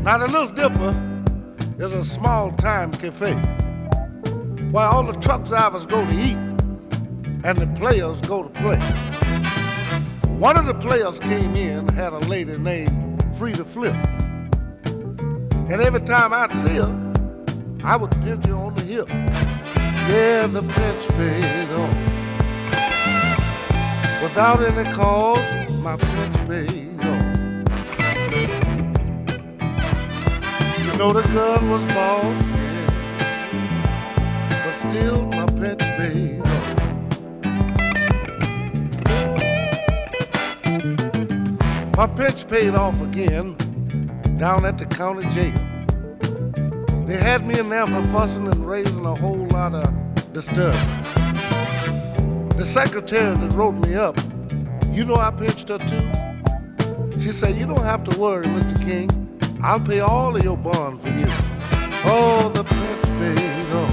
Now the Little Dipper is a small-time cafe where all the truck drivers go to eat and the players go to play. One of the players came in, had a lady named Frida Flip. And every time I'd see her, I would pinch her on the hip. Yeah, the pinch paid off. Without any cause, my pinch paid off. You know the girl was boss, yeah, but still my pinch paid off. My pinch paid off again down at the county jail. They had me in there for fussing and raising a whole lot of disturbance. The secretary that wrote me up, you know I pinched her too. She said, you don't have to worry, Mr. King. I'll pay all of your bond for you. Oh, the pinch paid off.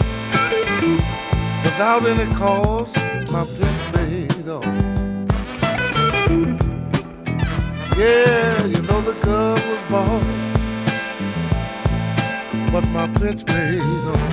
Without any cause, my pinch paid off. Yeah, you know the girl was boss, but my pinch paid off.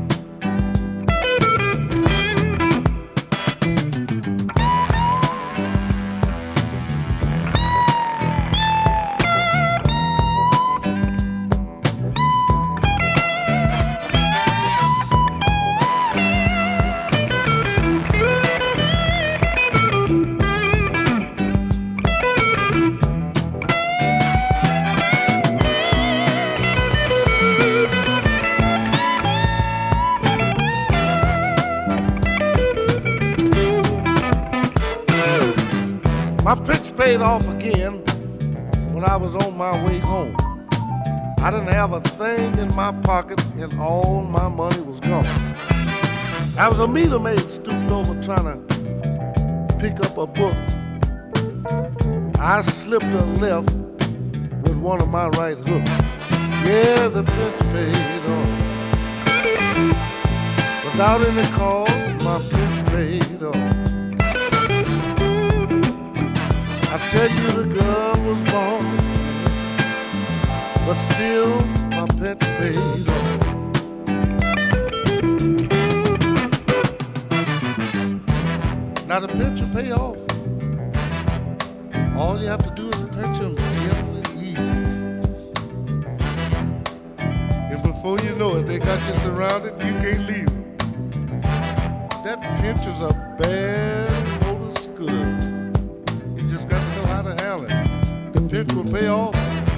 My pinch paid off again when I was on my way home. I didn't have a thing in my pocket and all my money was gone. I was a meter maid stooped over trying to pick up a book. I slipped a left with one of my right hooks. Yeah, the pinch paid off. Without any cause, my pinch paid off. I tell you the girl was born, but still my pinch paid off. Now the pinch will pay off. All you have to do is pinch them gentle and easy. And before you know it, they got you surrounded and you can't leave them. That pinch is a bad motor scooter. Just got to know how to handle it. The pinch will pay off.